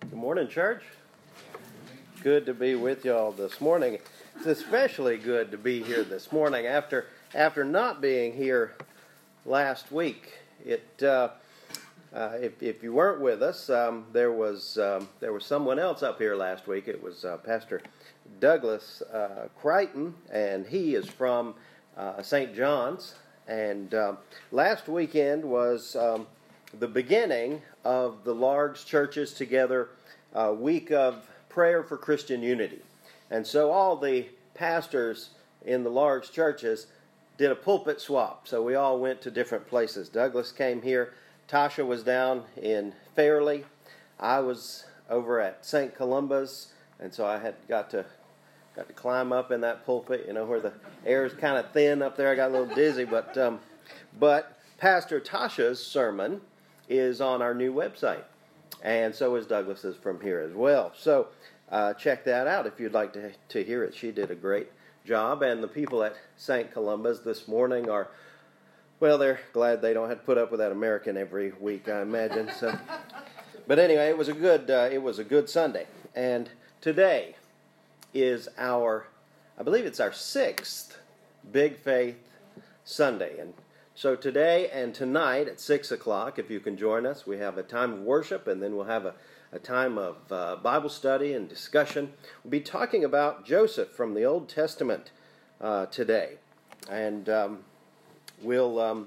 Good morning, church. Good to be with y'all this morning. It's especially good to be here this morning after not being here last week. If you weren't with us, there was someone else up here last week. It was Pastor Douglas Crichton, and he is from St. John's. And last weekend was the beginning of the Largs Churches Together week of prayer for Christian unity. And so all the pastors in the Largs churches did a pulpit swap. So we all went to different places. Douglas came here. Tasha was down in Fairley. I was over at St. Columba's, and so I had got to climb up in that pulpit, where the air is kind of thin up there. I got a little dizzy, but Pastor Tasha's sermon is on our new website, and so is Douglas's from here as well. So check that out if you'd like to hear it. She did a great job, and the people at St. Columba's this morning are, well, they're glad they don't have to put up with that American every week, I imagine. So, but anyway, it was a good Sunday, and today is I believe it's our 6th Big Faith Sunday. And so today and tonight at 6 o'clock, if you can join us, we have a time of worship, and then we'll have a time of Bible study and discussion. We'll be talking about Joseph from the Old Testament today. And we'll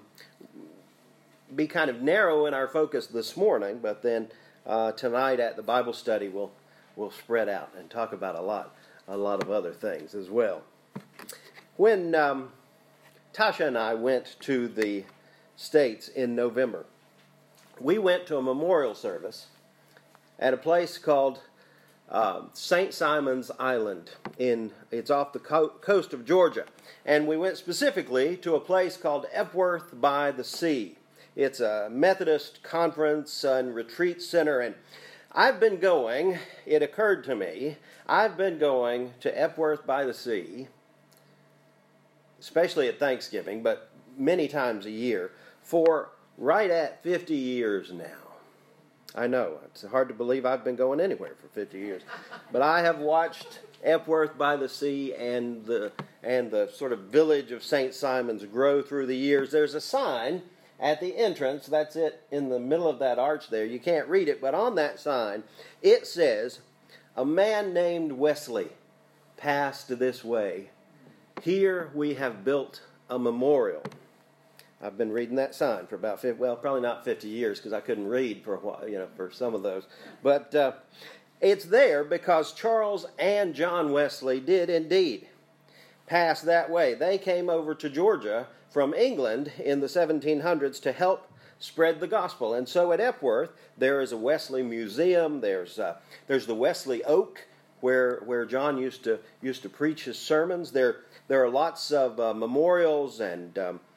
be kind of narrow in our focus this morning, but then tonight at the Bible study we'll spread out and talk about a lot of other things as well. When Tasha and I went to the States in November, we went to a memorial service at a place called St. Simon's Island. It's off the coast of Georgia. And we went specifically to a place called Epworth by the Sea. It's a Methodist conference and retreat center, and it occurred to me, I've been going to Epworth by the Sea, especially at Thanksgiving, but many times a year, for right at 50 years now. I know, it's hard to believe I've been going anywhere for 50 years. But I have watched Epworth by the Sea and the sort of village of St. Simon's grow through the years. There's a sign at the entrance, that's it, in the middle of that arch there. You can't read it, but on that sign, it says, "A man named Wesley passed this way. Here we have built a memorial." I've been reading that sign for about probably not 50 years, because I couldn't read for a while, for some of those. But it's there because Charles and John Wesley did indeed pass that way. They came over to Georgia from England in the 1700s to help spread the gospel. And so at Epworth, there is a Wesley museum. There's the Wesley Oak, where John used to preach his sermons. There are lots of memorials and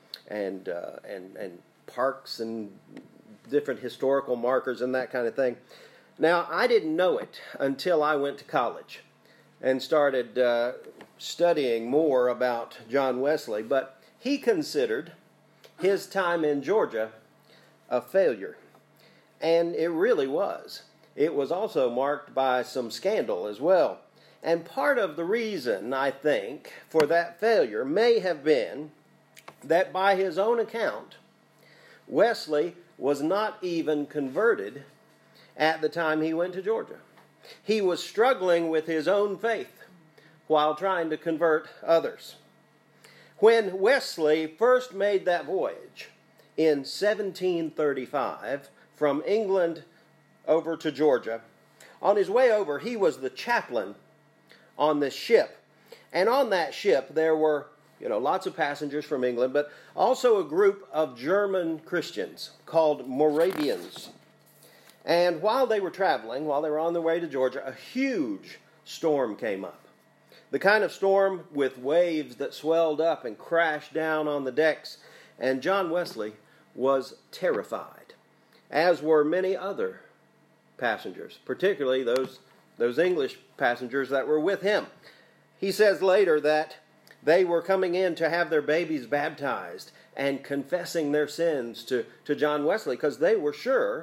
parks and different historical markers and that kind of thing. Now, I didn't know it until I went to college and started studying more about John Wesley, but he considered his time in Georgia a failure, and it really was. It was also marked by some scandal as well. And part of the reason, I think, for that failure may have been that by his own account, Wesley was not even converted at the time he went to Georgia. He was struggling with his own faith while trying to convert others. When Wesley first made that voyage in 1735 from England over to Georgia, on his way over, he was the chaplain on this ship. And on that ship, there were lots of passengers from England, but also a group of German Christians called Moravians. And while they were traveling, while they were on their way to Georgia, a huge storm came up. The kind of storm with waves that swelled up and crashed down on the decks. And John Wesley was terrified, as were many other passengers, particularly those English passengers that were with him. He says later that they were coming in to have their babies baptized and confessing their sins to John Wesley, because they were sure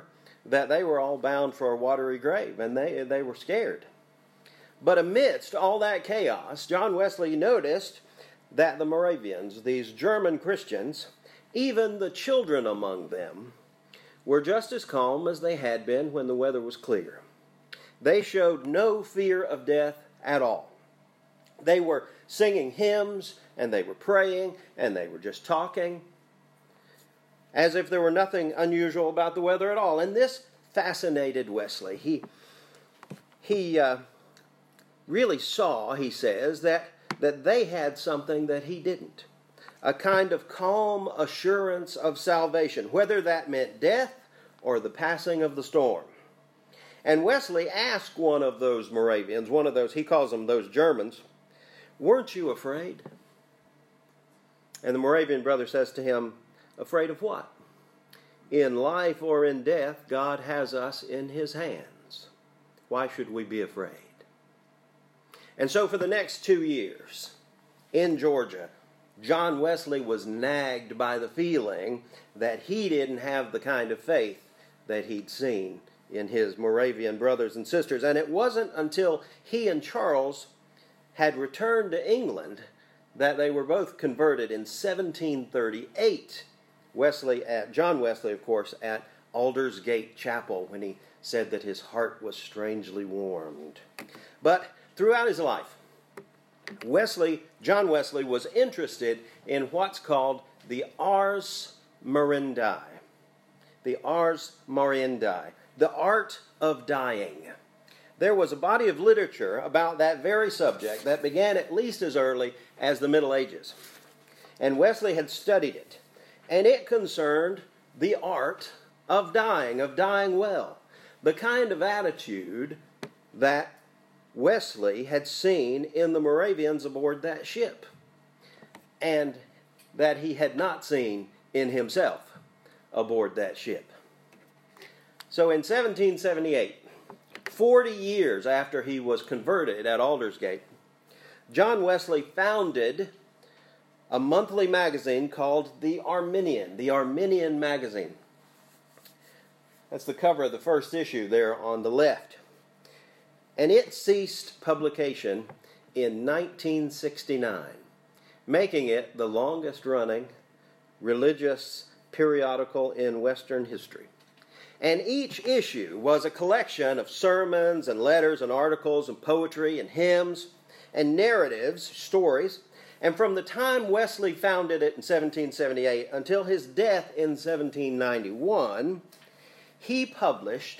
that they were all bound for a watery grave, and they were scared. But amidst all that chaos, John Wesley noticed that the Moravians, these German Christians, even the children among them, were just as calm as they had been when the weather was clear. They showed no fear of death at all. They were singing hymns, and they were praying, and they were just talking, as if there were nothing unusual about the weather at all. And this fascinated Wesley. He really saw, he says, that they had something that he didn't. A kind of calm assurance of salvation, whether that meant death or the passing of the storm. And Wesley asked one of those Moravians, one of those, he calls them those Germans, "Weren't you afraid?" And the Moravian brother says to him, "Afraid of what? In life or in death, God has us in his hands. Why should we be afraid?" And so for the next 2 years in Georgia, John Wesley was nagged by the feeling that he didn't have the kind of faith that he'd seen in his Moravian brothers and sisters. And it wasn't until he and Charles had returned to England that they were both converted in 1738. John Wesley, of course, at Aldersgate Chapel, when he said that his heart was strangely warmed. But throughout his life, John Wesley was interested in what's called the Ars Moriendi. The Ars Moriendi, the art of dying. There was a body of literature about that very subject that began at least as early as the Middle Ages. And Wesley had studied it. And it concerned the art of dying well. The kind of attitude that Wesley had seen in the Moravians aboard that ship, and that he had not seen in himself aboard that ship. So in 1778, 40 years after he was converted at Aldersgate, John Wesley founded a monthly magazine called the Arminian Magazine. That's the cover of the first issue there on the left. And it ceased publication in 1969, making it the longest-running religious periodical in Western history. And each issue was a collection of sermons and letters and articles and poetry and hymns and narratives, stories. And from the time Wesley founded it in 1778 until his death in 1791, he published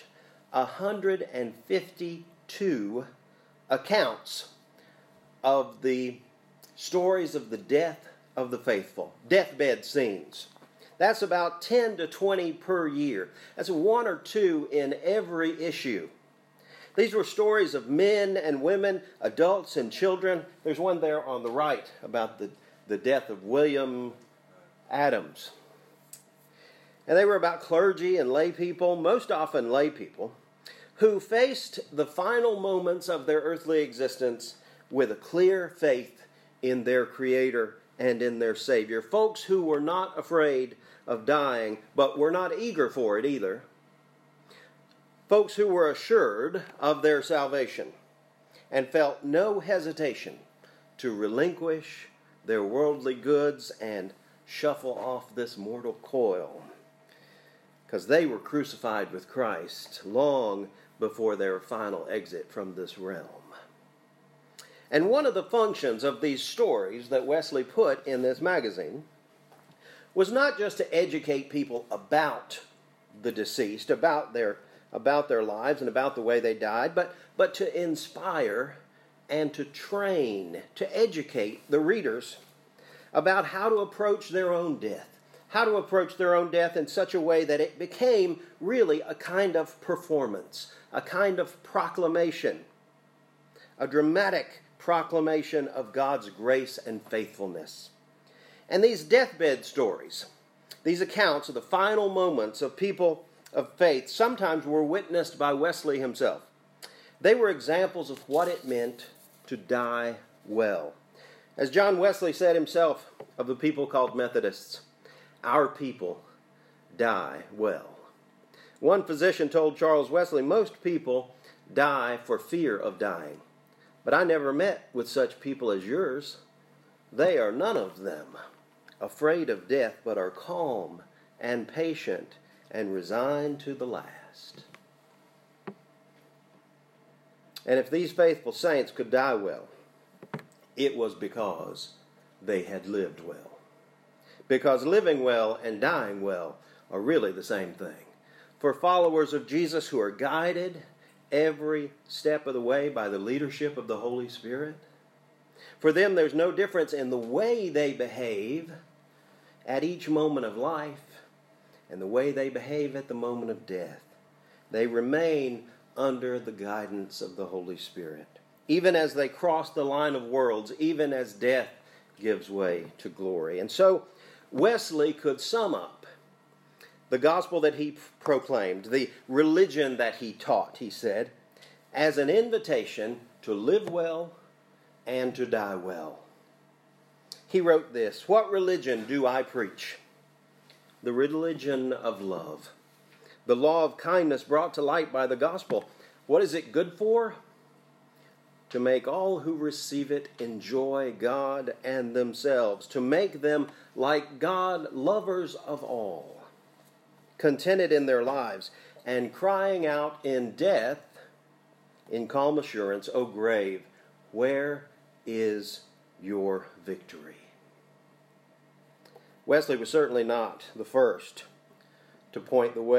152 accounts of the stories of the death of the faithful, deathbed scenes. That's about 10 to 20 per year. That's 1 or 2 in every issue. These were stories of men and women, adults and children. There's one there on the right about the death of William Adams. And they were about clergy and lay people, most often lay people, who faced the final moments of their earthly existence with a clear faith in their Creator and in their Savior. Folks who were not afraid of dying, but were not eager for it either. Folks who were assured of their salvation and felt no hesitation to relinquish their worldly goods and shuffle off this mortal coil, because they were crucified with Christ long before their final exit from this realm. And one of the functions of these stories that Wesley put in this magazine was not just to educate people about the deceased, about their lives and about the way they died, but to inspire and to train, to educate the readers about how to approach their own death, how to approach their own death in such a way that it became really a kind of performance, a kind of proclamation, a dramatic proclamation of God's grace and faithfulness. And these deathbed stories, these accounts of the final moments of people of faith, sometimes were witnessed by Wesley himself. They were examples of what it meant to die well. As John Wesley said himself of the people called Methodists, our people die well. One physician told Charles Wesley, "Most people die for fear of dying, but I never met with such people as yours. They are none of them afraid of death, but are calm and patient and resigned to the last." And if these faithful saints could die well, it was because they had lived well. Because living well and dying well are really the same thing. For followers of Jesus who are guided every step of the way by the leadership of the Holy Spirit, for them there's no difference in the way they behave at each moment of life and the way they behave at the moment of death. They remain under the guidance of the Holy Spirit, even as they cross the line of worlds, even as death gives way to glory. And so Wesley could sum up the gospel that he proclaimed, the religion that he taught, he said, as an invitation to live well and to die well. He wrote this: "What religion do I preach? The religion of love. The law of kindness brought to light by the gospel. What is it good for? To make all who receive it enjoy God and themselves, to make them like God, lovers of all, contented in their lives, and crying out in death, in calm assurance, O grave, where is your victory?" Wesley was certainly not the first to point to the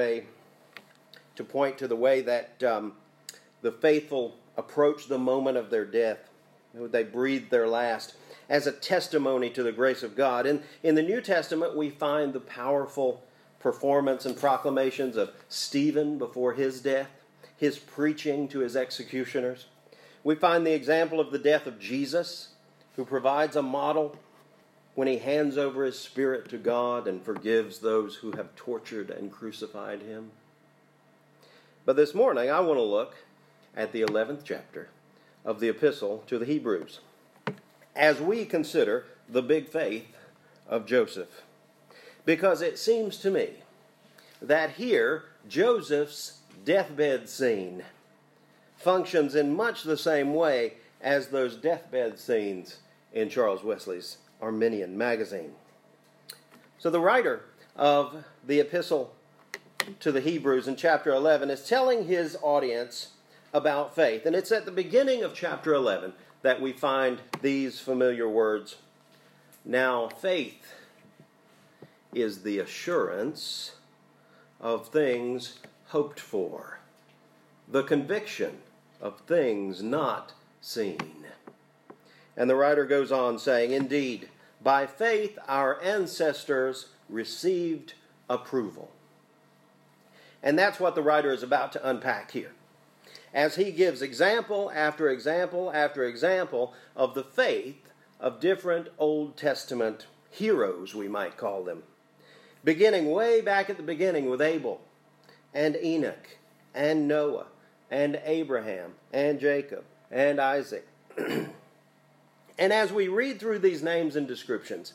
way that the faithful approach the moment of their death. They breathed their last as a testimony to the grace of God. And in the New Testament, we find the powerful performance and proclamations of Stephen before his death, his preaching to his executioners. We find the example of the death of Jesus, who provides a model when he hands over his spirit to God and forgives those who have tortured and crucified him. But this morning, I want to look at the 11th chapter of the Epistle to the Hebrews, as we consider the big faith of Joseph. Because it seems to me that here, Joseph's deathbed scene functions in much the same way as those deathbed scenes in Charles Wesley's Arminian magazine. So the writer of the Epistle to the Hebrews in chapter 11 is telling his audience about faith. And it's at the beginning of chapter 11 that we find these familiar words: "Now faith is the assurance of things hoped for, the conviction of things not seen." And the writer goes on saying, "Indeed, by faith our ancestors received approval." And that's what the writer is about to unpack here, as he gives example after example after example of the faith of different Old Testament heroes, we might call them, beginning way back at the beginning with Abel and Enoch and Noah and Abraham and Jacob and Isaac. And as we read through these names and descriptions,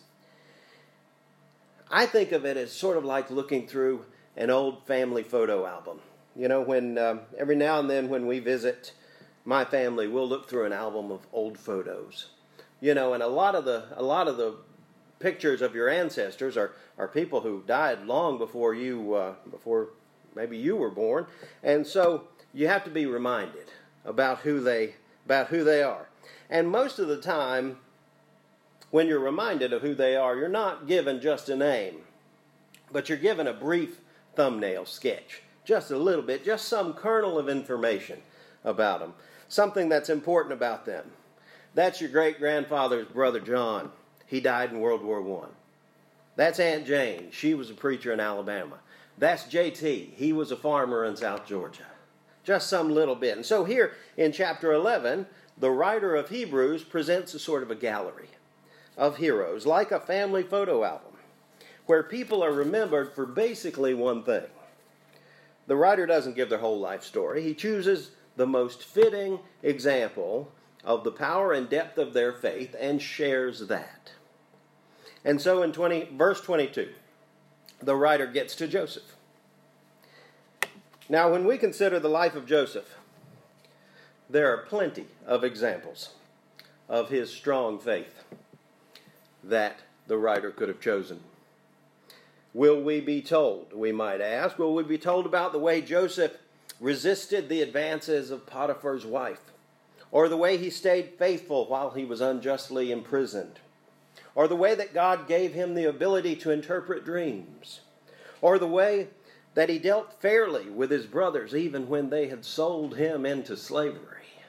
I think of it as sort of like looking through an old family photo album. You know, when every now and then when we visit my family, we'll look through an album of old photos. You know, and a lot of the pictures of your ancestors are people who died long before before maybe you were born, and so you have to be reminded about who they are. And most of the time, when you're reminded of who they are, you're not given just a name, but you're given a brief thumbnail sketch, just a little bit, just some kernel of information about them, something that's important about them. That's your great-grandfather's brother John. He died in World War I. That's Aunt Jane. She was a preacher in Alabama. That's JT. He was a farmer in South Georgia. Just some little bit. And so here in chapter 11, the writer of Hebrews presents a sort of a gallery of heroes, like a family photo album, where people are remembered for basically one thing. The writer doesn't give their whole life story. He chooses the most fitting example of the power and depth of their faith and shares that. And so in verse 22, the writer gets to Joseph. Now, when we consider the life of Joseph, there are plenty of examples of his strong faith that the writer could have chosen. Will we be told, we might ask, will we be told about the way Joseph resisted the advances of Potiphar's wife, or the way he stayed faithful while he was unjustly imprisoned, or the way that God gave him the ability to interpret dreams, or the way that he dealt fairly with his brothers even when they had sold him into slavery?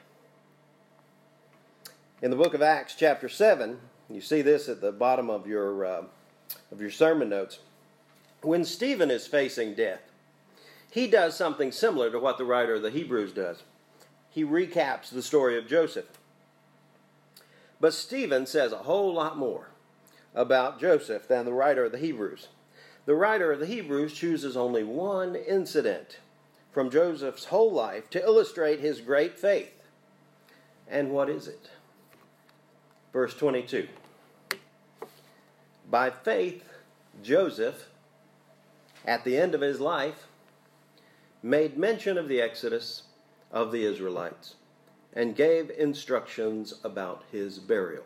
In the book of Acts chapter 7, you see this at the bottom of your sermon notes. When Stephen is facing death, he does something similar to what the writer of the Hebrews does. He recaps the story of Joseph. But Stephen says a whole lot more about Joseph than the writer of the Hebrews. The writer of the Hebrews chooses only one incident from Joseph's whole life to illustrate his great faith. And what is it? Verse 22. By faith, Joseph, at the end of his life, made mention of the exodus of the Israelites and gave instructions about his burial.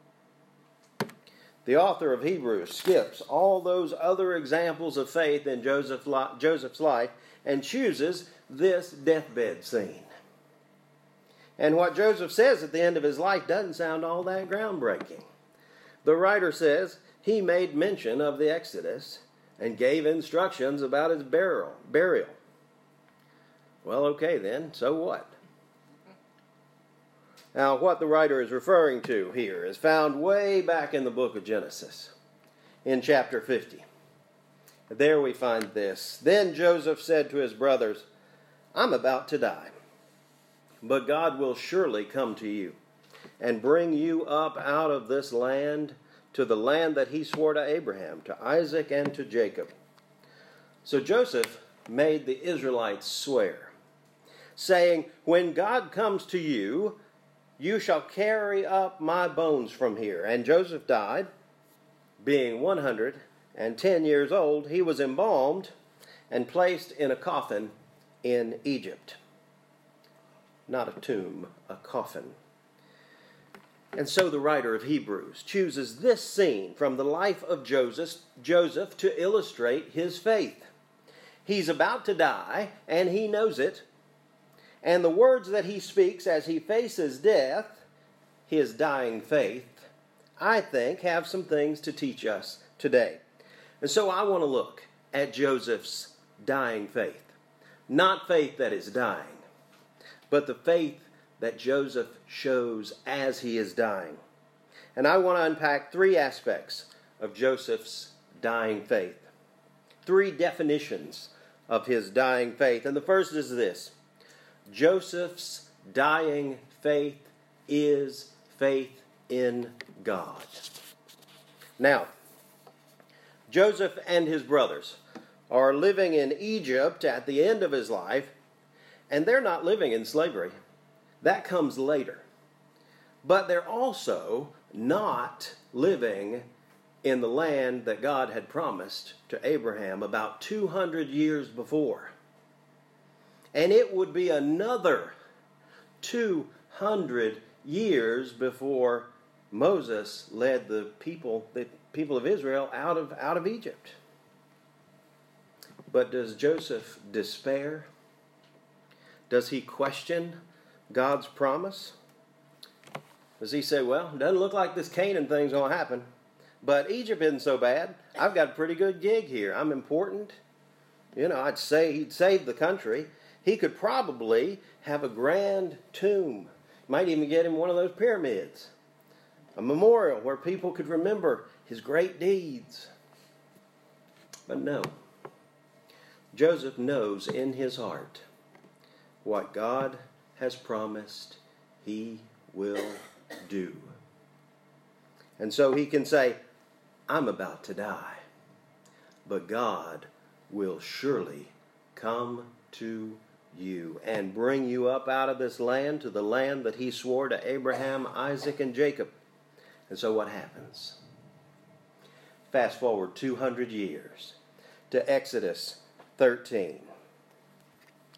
The author of Hebrews skips all those other examples of faith in Joseph's life and chooses this deathbed scene. And what Joseph says at the end of his life doesn't sound all that groundbreaking. The writer says he made mention of the Exodus and gave instructions about his burial. Well, okay then, so what? Now, what the writer is referring to here is found way back in the book of Genesis, in chapter 50. There we find this. Then Joseph said to his brothers, I'm about to die, but God will surely come to you and bring you up out of this land to the land that he swore to Abraham, to Isaac, and to Jacob. So Joseph made the Israelites swear, saying, when God comes to you, you shall carry up my bones from here. And Joseph died, being 110 years old. He was embalmed and placed in a coffin in Egypt. Not a tomb, a coffin. And so the writer of Hebrews chooses this scene from the life of Joseph to illustrate his faith. He's about to die, and he knows it. And the words that he speaks as he faces death, his dying faith, I think have some things to teach us today. And so I want to look at Joseph's dying faith. Not faith that is dying, but the faith that Joseph shows as he is dying. And I want to unpack three aspects of Joseph's dying faith. Three definitions of his dying faith. And the first is this: Joseph's dying faith is faith in God. Now, Joseph and his brothers are living in Egypt at the end of his life, and they're not living in slavery. That comes later. But they're also not living in the land that God had promised to Abraham about 200 years before. And it would be another 200 years before Moses led the people of Israel out of Egypt. But does Joseph despair? Does he question God's promise? Does he say, well, it doesn't look like this Canaan thing's going to happen, but Egypt isn't so bad. I've got a pretty good gig here. I'm important. I'd say he'd save the country. He could probably have a grand tomb. Might even get him one of those pyramids. A memorial where people could remember his great deeds. But no. Joseph knows in his heart what God has promised he will do. And so he can say, I'm about to die, but God will surely come to you and bring you up out of this land to the land that he swore to Abraham, Isaac, and Jacob. And so what happens? Fast forward 200 years to Exodus 13.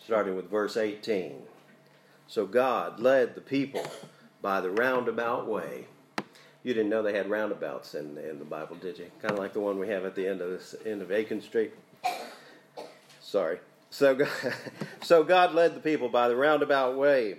starting with verse 18. So God led the people by the roundabout way. You didn't know they had roundabouts in the Bible, did you? Kind of like the one we have at the end of Aiken Street. Sorry. So God led the people by the roundabout way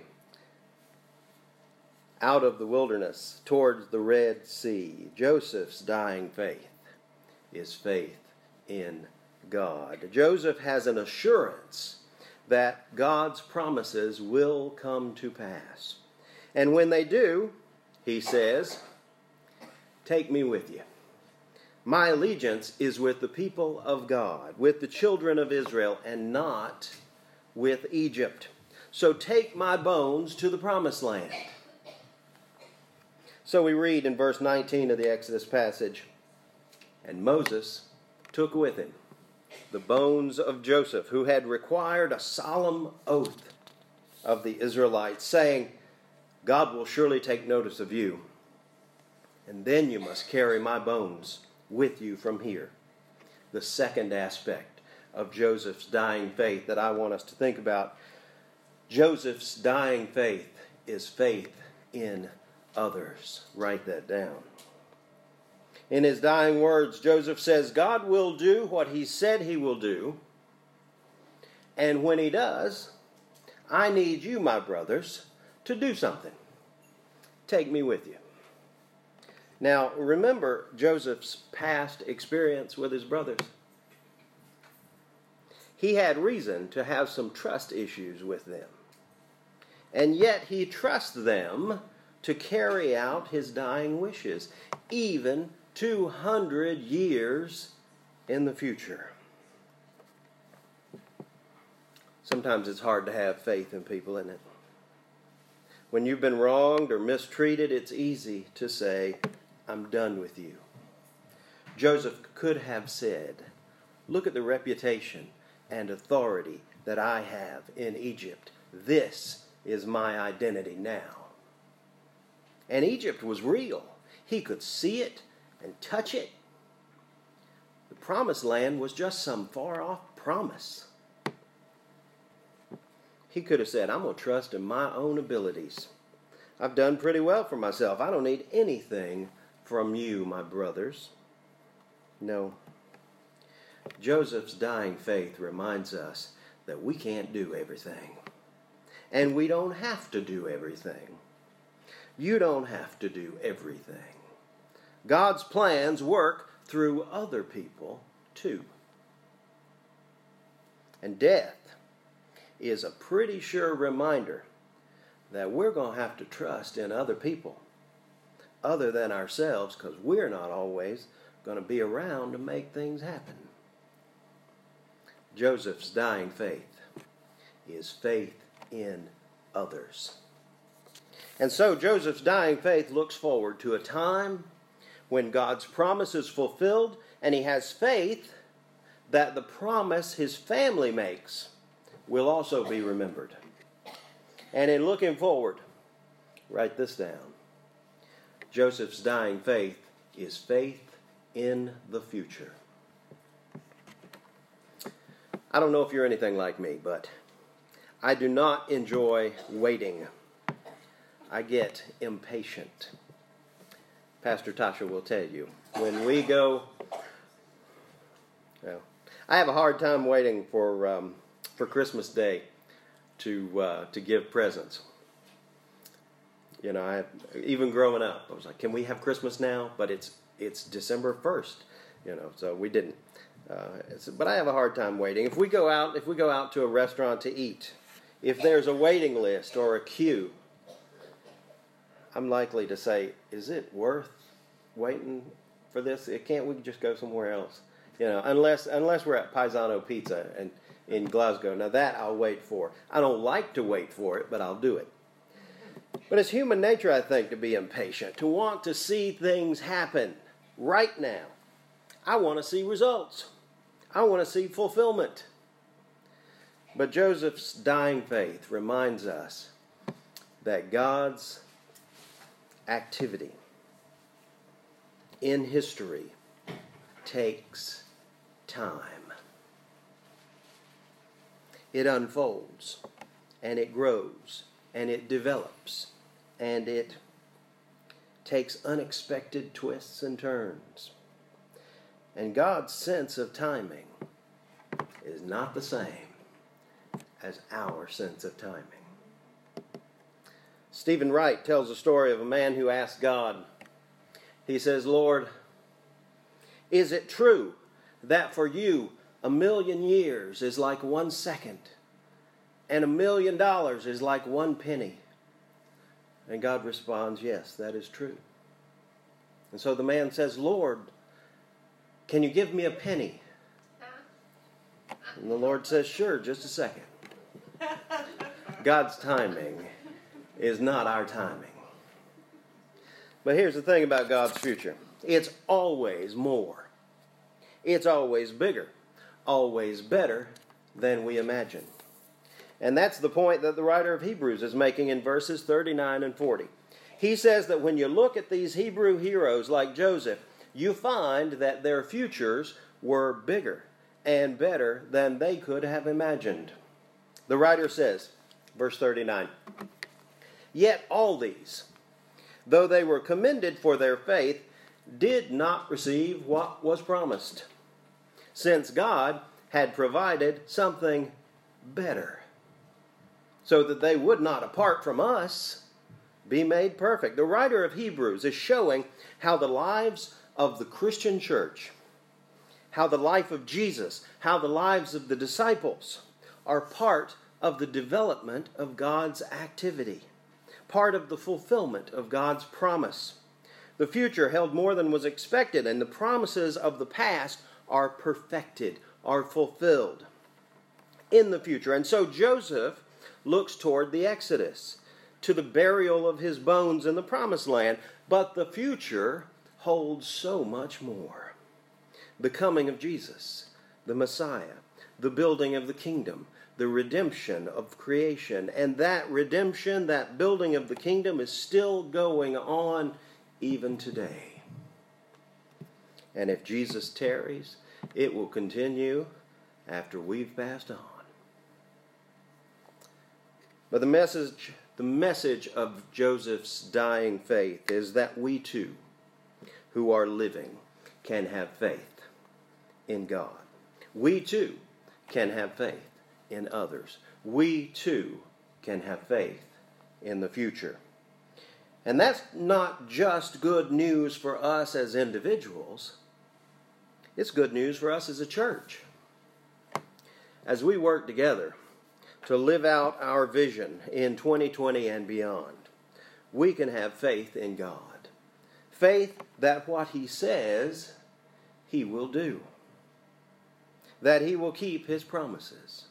out of the wilderness towards the Red Sea. Joseph's dying faith is faith in God. Joseph has an assurance that God's promises will come to pass. And when they do, he says, "Take me with you. My allegiance is with the people of God, with the children of Israel, and not with Egypt. So take my bones to the promised land." So we read in verse 19 of the Exodus passage, "And Moses took with him the bones of Joseph, who had required a solemn oath of the Israelites, saying, 'God will surely take notice of you, and then you must carry my bones with you from here.'" The second aspect of Joseph's dying faith that I want us to think about. Joseph's dying faith is faith in others. Write that down. In his dying words, Joseph says, God will do what he said he will do. And when he does, I need you, my brothers, to do something. Take me with you. Now, remember Joseph's past experience with his brothers. He had reason to have some trust issues with them. And yet he trusts them to carry out his dying wishes, even 200 years in the future. Sometimes it's hard to have faith in people, isn't it? When you've been wronged or mistreated, it's easy to say, "I'm done with you." Joseph could have said, "Look at the reputation and authority that I have in Egypt. This is my identity now." And Egypt was real. He could see it and touch it. The promised land was just some far-off promise. He could have said, "I'm going to trust in my own abilities. I've done pretty well for myself. I don't need anything from you, my brothers." No. Joseph's dying faith reminds us that we can't do everything. And we don't have to do everything. You don't have to do everything. God's plans work through other people too. And death is a pretty sure reminder that we're going to have to trust in other people other than ourselves, because we're not always going to be around to make things happen. Joseph's dying faith is faith in others. And so Joseph's dying faith looks forward to a time when God's promise is fulfilled, and he has faith that the promise his family makes will also be remembered. And in looking forward, write this down. Joseph's dying faith is faith in the future. I don't know if you're anything like me, but I do not enjoy waiting. I get impatient. Pastor Tasha will tell you, when we go, well, I have a hard time waiting for Christmas Day to give presents. You know, even growing up, I was like, "Can we have Christmas now?" But it's December 1st, you know, so we didn't. But I have a hard time waiting. If we go out to a restaurant to eat, if there's a waiting list or a queue, I'm likely to say, "Is it worth waiting for this? Can't we just go somewhere else?" You know, unless we're at Paisano Pizza and in Glasgow. Now that I'll wait for. I don't like to wait for it, but I'll do it. But it's human nature, I think, to be impatient, to want to see things happen right now. I want to see results. I want to see fulfillment. But Joseph's dying faith reminds us that God's activity in history takes time. it unfolds, and it grows, and it develops, and it takes unexpected twists and turns. And God's sense of timing is not the same as our sense of timing. Stephen Wright tells a story of a man who asked God, he says, "Lord, is it true that for you 1,000,000 years is like 1 second, and $1,000,000 is like 1 penny?" And God responds, "Yes, that is true." And so the man says, "Lord, can you give me a penny?" And the Lord says, "Sure, just a second." God's timing is not our timing. But here's the thing about God's future. It's always more. It's always bigger, always better than we imagine. And that's the point that the writer of Hebrews is making in verses 39 and 40. He says that when you look at these Hebrew heroes like Joseph, you find that their futures were bigger and better than they could have imagined. The writer says, verse 39, "Yet all these, though they were commended for their faith, did not receive what was promised, since God had provided something better, so that they would not, apart from us, be made perfect." The writer of Hebrews is showing how the lives of the Christian church, how the life of Jesus, how the lives of the disciples are part of the development of God's activity, part of the fulfillment of God's promise. The future held more than was expected, and the promises of the past are perfected, are fulfilled in the future. And so Joseph looks toward the Exodus, to the burial of his bones in the promised land. But the future holds so much more. The coming of Jesus, the Messiah, the building of the kingdom, the redemption of creation. And that redemption, that building of the kingdom is still going on even today. And if Jesus tarries, it will continue after we've passed on. But the message of Joseph's dying faith is that we too, who are living, can have faith in God. We too can have faith in others. We too can have faith in the future. And that's not just good news for us as individuals. It's good news for us as a church. As we work together to live out our vision in 2020 and beyond, we can have faith in God. Faith that what He says, He will do. That He will keep His promises.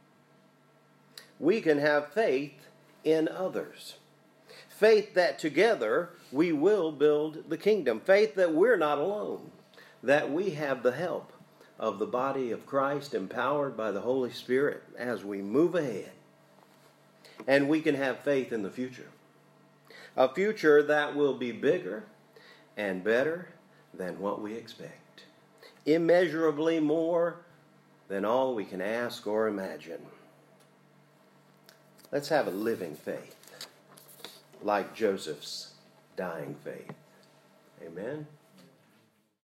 We can have faith in others. Faith that together we will build the kingdom. Faith that we're not alone. That we have the help of the body of Christ, empowered by the Holy Spirit as we move ahead. And we can have faith in the future. A future that will be bigger and better than what we expect. Immeasurably more than all we can ask or imagine. Let's have a living faith, like Joseph's dying faith. Amen.